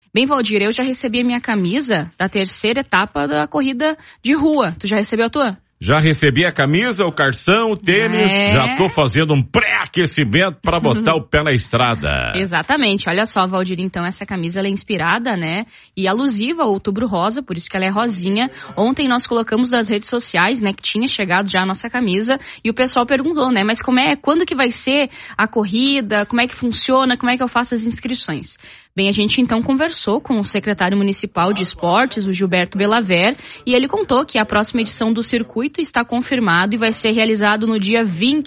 Bem, Valdir, eu já recebi a minha camisa da terceira etapa da corrida de rua. Tu já recebeu a tua? Já recebi a camisa, o calção, o tênis, já tô fazendo um pré-aquecimento para botar o pé na estrada. Exatamente, olha só, Valdir, então essa camisa ela é inspirada, né, e alusiva ao Outubro Rosa, por isso que ela é rosinha. Ontem nós colocamos nas redes sociais, né, que tinha chegado já a nossa camisa, e o pessoal perguntou, né, mas quando que vai ser a corrida, como é que funciona, como é que eu faço as inscrições? Bem, a gente então conversou com o secretário municipal de esportes, o Gilberto Belaver, e ele contou que a próxima edição do circuito está confirmado e vai ser realizado no dia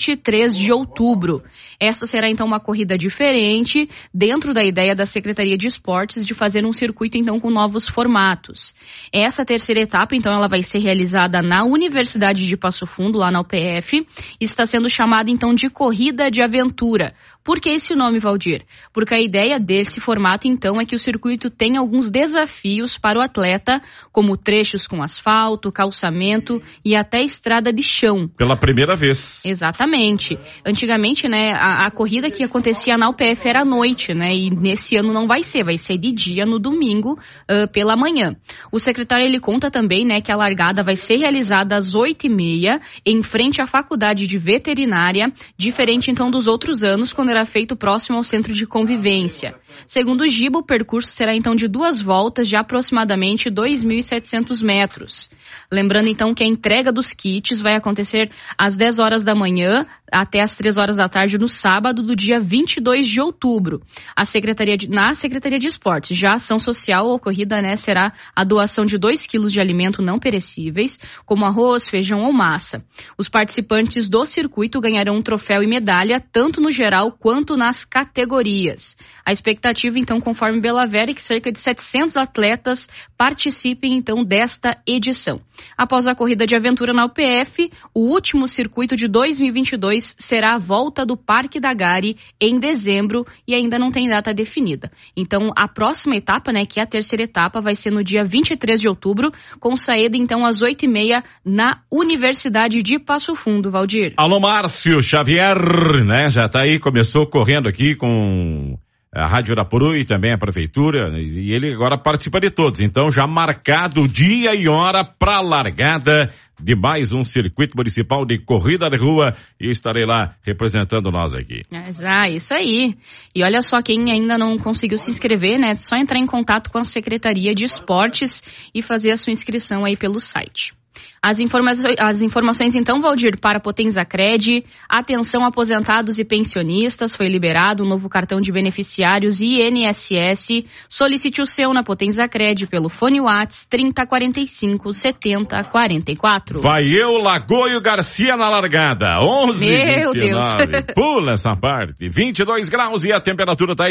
23 de outubro. Essa será então uma corrida diferente, dentro da ideia da Secretaria de Esportes de fazer um circuito então com novos formatos. Essa terceira etapa então ela vai ser realizada na Universidade de Passo Fundo, lá na UPF, e está sendo chamada então de Corrida de Aventura. Por que esse nome, Valdir? Porque a ideia desse formato, então, é que o circuito tem alguns desafios para o atleta, como trechos com asfalto, calçamento e até estrada de chão. Pela primeira vez. Exatamente. Antigamente, né, a corrida que acontecia na UPF era à noite, né, e nesse ano não vai ser de dia, no domingo, pela manhã. O secretário, ele conta também, né, que a largada vai ser realizada às 8h30, em frente à Faculdade de Veterinária, diferente, então, dos outros anos, quando era feito próximo ao centro de convivência. Segundo o Giba, o percurso será então de 2 voltas de aproximadamente 2.700 metros. Lembrando então que a entrega dos kits vai acontecer às 10 horas da manhã até às 3 horas da tarde no sábado do dia 22 de outubro. Na Secretaria de Esportes, já a ação social ocorrida, né, será a doação de 2 quilos de alimento não perecíveis, como arroz, feijão ou massa. Os participantes do circuito ganharão um troféu e medalha, tanto no geral quanto nas categorias. A expectativa, então, conforme Belaver, é que cerca de 700 atletas participem, então, desta edição. Após a corrida de aventura na UPF, o último circuito de 2022 será a volta do Parque da Gari em dezembro e ainda não tem data definida. Então, a próxima etapa, né, que é a terceira etapa, vai ser no dia 23 de outubro, com saída, então, às 8h30 na Universidade de Passo Fundo, Valdir. Alô, Márcio Xavier, né, já tá aí, começou correndo aqui com a Rádio Arapuru e também a Prefeitura, e ele agora participa de todos. Então, já marcado dia e hora para a largada de mais um circuito municipal de corrida de rua, e estarei lá representando nós aqui. Isso aí. E olha só, quem ainda não conseguiu se inscrever, né, só entrar em contato com a Secretaria de Esportes e fazer a sua inscrição aí pelo site. As informações, então, Valdir, para a Potensacred. Atenção, aposentados e pensionistas, foi liberado um novo cartão de beneficiários INSS. Solicite o seu na Potensacred pelo fone Whats 3045 7044. Vai eu, Lagoa e o Garcia na largada. 11h29. Meu Deus. Pula essa parte. 22 graus e a temperatura tá aí.